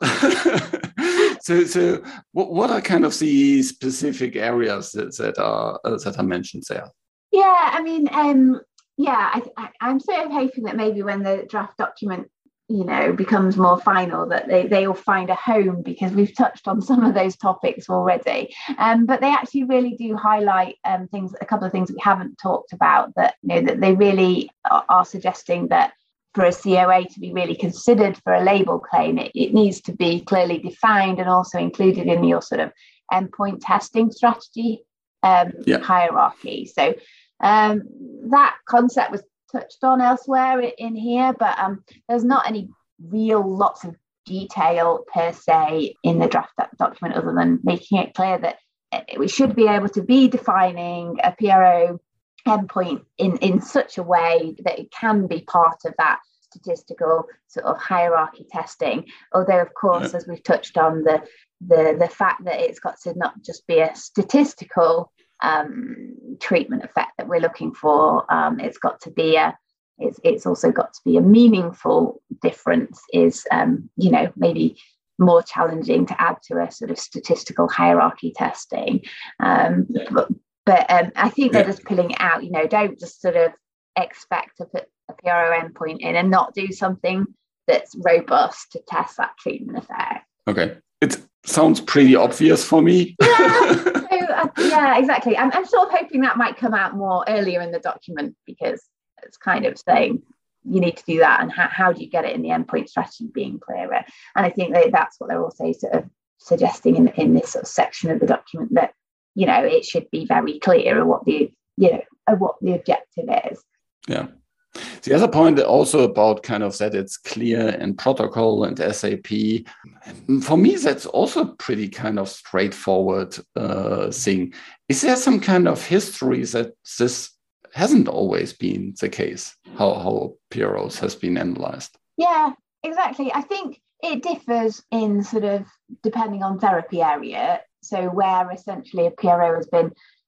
so, so what, what are kind of the specific areas that, that are uh, that are mentioned there? Yeah, I mean, um, yeah, I, I, I'm sort of hoping that maybe when the draft document, you know, becomes more final, that they, they will find a home, because we've touched on some of those topics already. Um, but they actually really do highlight um, things, a couple of things we haven't talked about, that, you know, that they really are, are suggesting that for a C O A to be really considered for a label claim, it, it needs to be clearly defined and also included in your sort of endpoint testing strategy um, yeah. hierarchy. So um, that concept was touched on elsewhere in here, but um, there's not any real lots of detail per se in the draft document, other than making it clear that we should be able to be defining a P R O endpoint in, in such a way that it can be part of that statistical sort of hierarchy testing. Although, of course, as we've touched on, the the the fact that it's got to not just be a statistical um, treatment effect that we're looking for, um, it's got to be a it's it's also got to be a meaningful difference, is um, you know, maybe more challenging to add to a sort of statistical hierarchy testing. Um, yeah. But, but um, I think they're yeah. just pulling it out. You know, don't just sort of expect to put a P R O endpoint in and not do something that's robust to test that treatment effect. Okay. It sounds pretty obvious for me. Yeah, so, uh, yeah, exactly. I'm, I'm sort of hoping that might come out more earlier in the document, because it's kind of saying you need to do that, and how, how do you get it in the endpoint strategy being clearer. And I think that that's what they're also sort of suggesting in, in this sort of section of the document, that, you know, it should be very clear what the, you know, what the objective is. Yeah. The other point also about kind of that it's clear in protocol and S A P. For me, that's also pretty kind of straightforward uh, thing. Is there some kind of history that this hasn't always been the case, how, how P R Os has been analyzed? Yeah, exactly. I think it differs in sort of depending on therapy area. So where essentially a P R O has been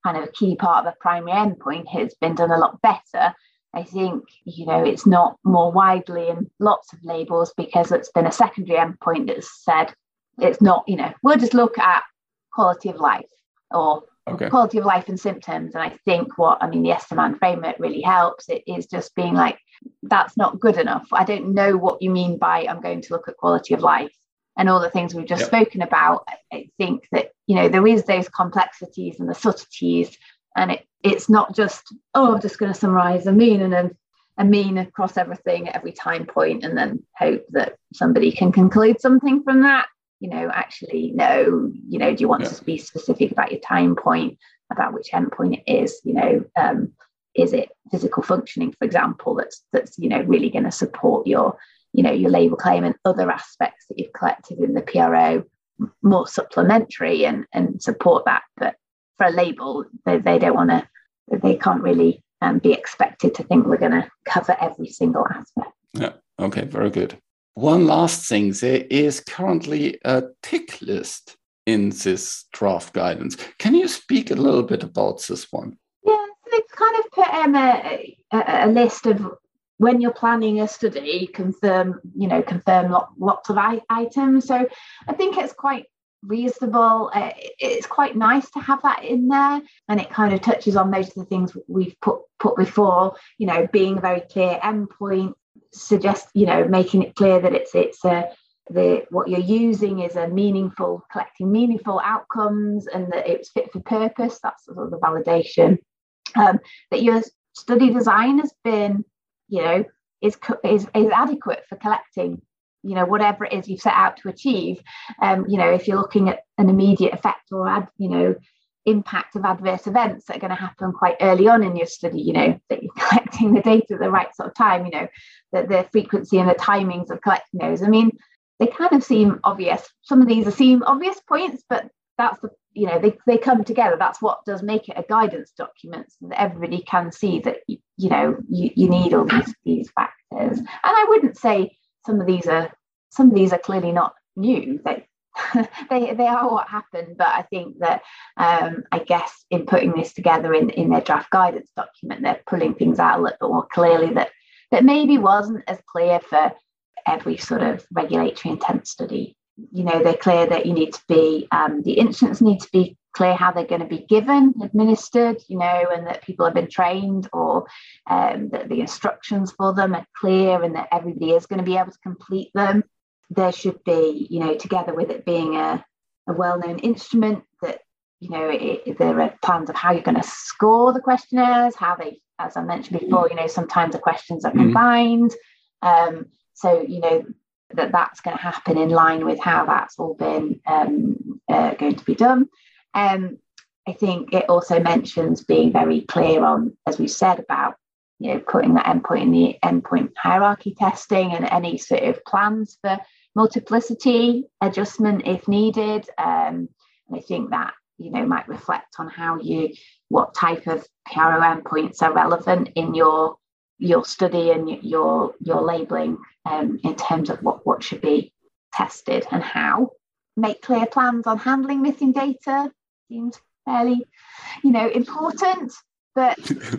kind of a key part of a primary endpoint has been done a lot better. I think, you know, it's not more widely in lots of labels because it's been a secondary endpoint that's said it's not, you know, we'll just look at quality of life or okay. quality of life and symptoms. And I think what, I mean, the Esteban framework really helps. It is just being like, that's not good enough. I don't know what you mean by I'm going to look at quality of life and all the things we've just yep. spoken about. I think that, you know, there is those complexities and the subtleties, and it, it's not just, oh, I'm just going to summarize a mean and a, a mean across everything at every time point and then hope that somebody can conclude something from that. You know, actually, no, you know, do you want yeah. to be specific about your time point, about which endpoint it is? You know, um, is it physical functioning, for example, that's, that's you know, really going to support your, you know, your label claim, and other aspects that you've collected in the P R O more supplementary and, and support that. But for a label, they, they don't want to, they can't really um, be expected to think we're going to cover every single aspect. Yeah, okay, very good. One last thing, there is currently a tick list in this draft guidance. Can you speak a little bit about this one? Yeah, so they've kind of put um, a, a, a list of when you're planning a study, confirm, you know, confirm lot, lots of I- items. So I think it's quite reasonable. Uh, it's quite nice to have that in there, and it kind of touches on most of the things we've put put before, you know, being a very clear endpoint, suggest, you know, making it clear that it's it's a the what you're using is a meaningful, collecting meaningful outcomes, and that it's fit for purpose. That's sort of the validation. Um, that your study design has been, you know, is is is adequate for collecting, you know, whatever it is you've set out to achieve. Um, you know, if you're looking at an immediate effect or ad, you know, impact of adverse events that are going to happen quite early on in your study, you know, that you're collecting the data at the right sort of time, you know, the, the frequency and the timings of collecting those. I mean, they kind of seem obvious. Some of these are seem obvious points, but that's the, you know, they, they come together. That's what does make it a guidance document, so that everybody can see that, you, you know, you, you need all these, these factors. And I wouldn't say some of these are, some of these are clearly not new. They, they they are what happened, but I think that um, I guess in putting this together in, in their draft guidance document, they're pulling things out a little bit more clearly that that maybe wasn't as clear for every sort of regulatory intent study. You know, they're clear that you need to be um, the instruments need to be clear how they're going to be given, administered, you know, and that people have been trained, or um, that the instructions for them are clear, and that everybody is going to be able to complete them. There should be, you know, together with it being a, a well-known instrument, that, you know, it, it, there are plans of how you're going to score the questionnaires, how they, as I mentioned before, you know, sometimes the questions are combined. Mm-hmm. Um, so, you know, that that's going to happen in line with how that's all been um, uh, going to be done. Um, I think it also mentions being very clear on, as we said, about, you know, putting that endpoint in the endpoint hierarchy testing, and any sort of plans for multiplicity adjustment if needed. Um, and I think that, you know, might reflect on how you, what type of P R O endpoints are relevant in your your study and your your labeling, um, in terms of what, what should be tested and how. Make clear plans on handling missing data seems fairly, you know, important, but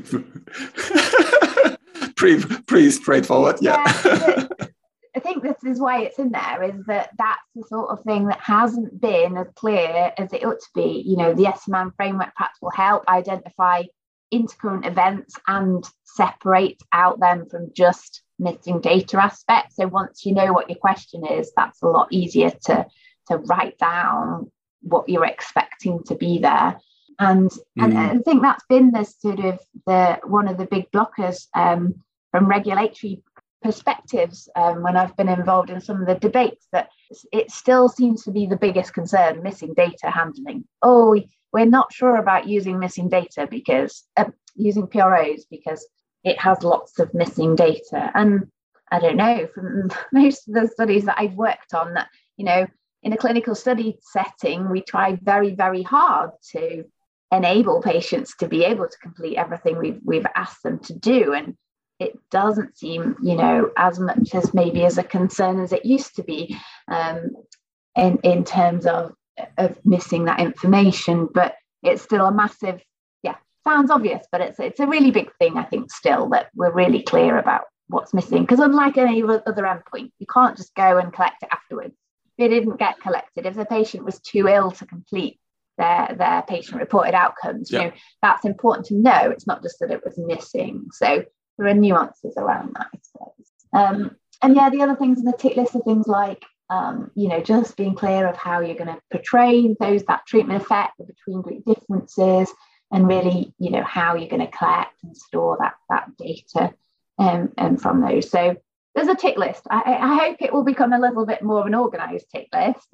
pretty pretty straightforward. Yeah. yeah I think this is why it's in there, is that that's the sort of thing that hasn't been as clear as it ought to be. You know, the Esteban framework perhaps will help identify intercurrent events and separate out them from just missing data aspects. So once you know what your question is, that's a lot easier to, to write down what you're expecting to be there. And, mm. and I think that's been the sort of the one of the big blockers um, from regulatory perspectives um, when I've been involved in some of the debates, that it still seems to be the biggest concern, missing data handling. Oh, we, we're not sure about using missing data because uh, using P R Os because it has lots of missing data. And I don't know, from most of the studies that I've worked on, that, you know, in a clinical study setting, we try very, very hard to enable patients to be able to complete everything we've we've asked them to do. And it doesn't seem, you know, as much as maybe as a concern as it used to be um, in, in terms of, of missing that information, but it's still a massive sounds obvious, but it's it's a really big thing, I think, still, that we're really clear about what's missing. Because unlike any other endpoint, you can't just go and collect it afterwards. If it didn't get collected, if the patient was too ill to complete their their patient reported outcomes, yeah. you know, that's important to know. It's not just that it was missing. So there are nuances around that, I suppose. Um, and yeah, the other things in the tick list are things like, um, you know, just being clear of how you're going to portray those, that treatment effect, the between group differences, and really, you know, how you're going to collect and store that, that data um, and from those. So there's a tick list. I, I hope it will become a little bit more of an organised tick list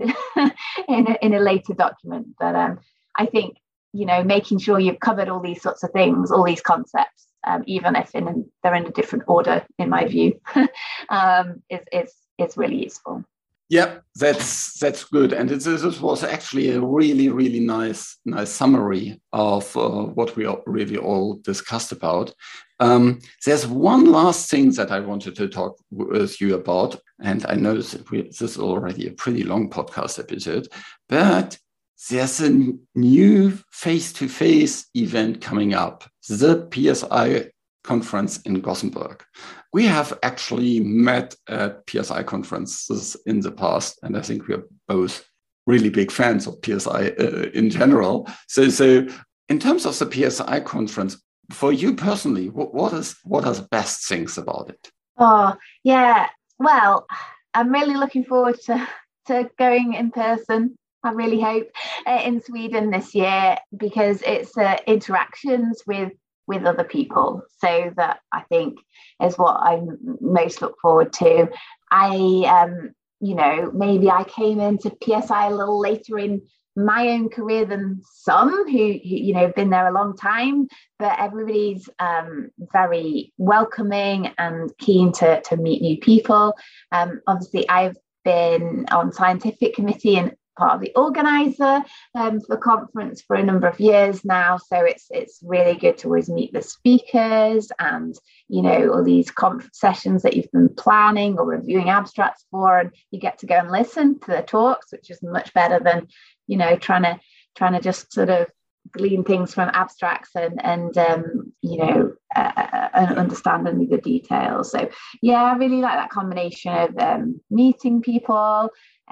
in, a, in a later document. But um, I think, you know, making sure you've covered all these sorts of things, all these concepts, um, even if in a, they're in a different order, in my view, um, is, is, is really useful. Yeah, that's that's good, and it, this was actually a really really nice nice summary of uh, what we all, really all discussed about. Um, there's one last thing that I wanted to talk with you about, and I know that we, this is already a pretty long podcast episode, but there's a new face-to-face event coming up, the P S I conference in Gothenburg. We have actually met at P S I conferences in the past, and I think we are both really big fans of P S I uh, in general. So, so in terms of the P S I conference, for you personally, what, what is what are the best things about it? Oh, yeah. Well, I'm really looking forward to, to going in person. I really hope uh, in Sweden this year, because it's uh, interactions with with other people. So that, I think, is what I most look forward to. I, um, you know, maybe I came into P S I a little later in my own career than some who, who you know, been there a long time, but everybody's um, very welcoming and keen to, to meet new people. Um, obviously, I've been on scientific committee and part of the organizer um, for the conference for a number of years now, so it's it's really good to always meet the speakers and, you know, all these conference sessions that you've been planning or reviewing abstracts for, and you get to go and listen to the talks, which is much better than, you know, trying to trying to just sort of glean things from abstracts and and um, you know uh, and understand only the details. So yeah, I really like that combination of um, meeting people,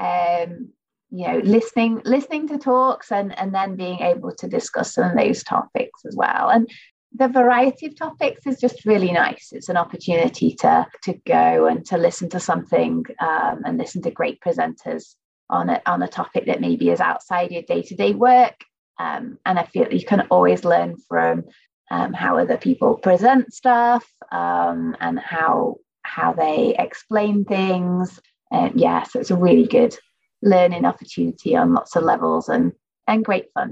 um, you know, listening, listening to talks and, and then being able to discuss some of those topics as well. And the variety of topics is just really nice. It's an opportunity to, to go and to listen to something um, and listen to great presenters on a, on a topic that maybe is outside your day-to-day work. Um, and I feel you can always learn from um, how other people present stuff um, and how, how they explain things. And yeah, so it's a really good learning opportunity on lots of levels and and great fun.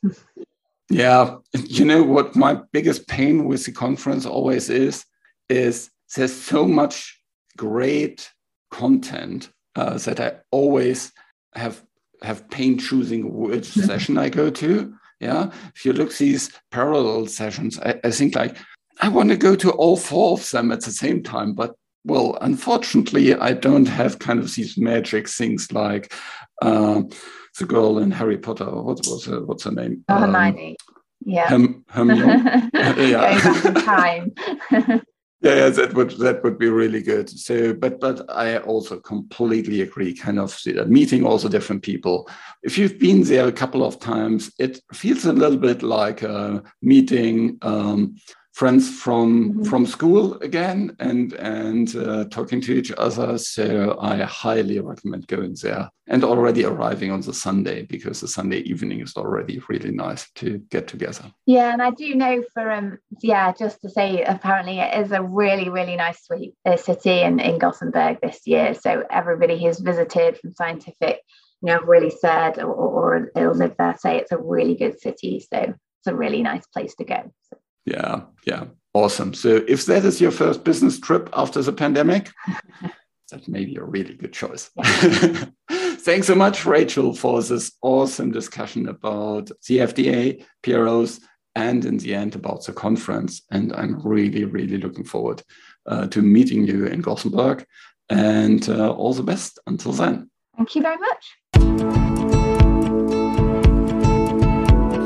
Yeah, you know what my biggest pain with the conference always is is there's so much great content uh, that I always have have pain choosing which session I go to. Yeah, if you look these parallel sessions, I, I think like I want to go to all four of them at the same time, but well, unfortunately, I don't have kind of these magic things like uh, the girl in Harry Potter. What was her, what's her name? Oh, Hermione. Um, yeah. Herm- Hermione. yeah. Going back in time. yeah, yeah, that would that would be really good. So, but but I also completely agree. Kind of meeting also different people. If you've been there a couple of times, it feels a little bit like a meeting. Um, friends from mm-hmm. from school again and and uh, talking to each other. So I highly recommend going there and already arriving on the Sunday, because the Sunday evening is already really nice to get together. Yeah, and I do know for um yeah, just to say, apparently it is a really really nice sweet uh, city in, in Gothenburg this year. So everybody who's visited from scientific, you know, really said or, or, or live there say it's a really good city. So it's a really nice place to go. So. Yeah, yeah, awesome. So if that is your first business trip after the pandemic, that may be a really good choice. Thanks so much, Rachel, for this awesome discussion about the F D A, P R Os, and in the end about the conference. And I'm really, really looking forward uh, to meeting you in Gothenburg. And uh, all the best until then. Thank you very much.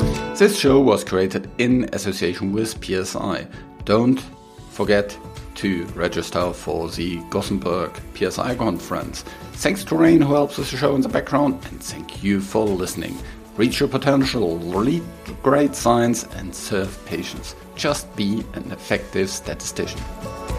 This show was created in association with P S I. Don't forget to register for the Gothenburg P S I conference. Thanks to Rain, who helps with the show in the background, and thank you for listening. Reach your potential, read great science, and serve patients. Just be an effective statistician.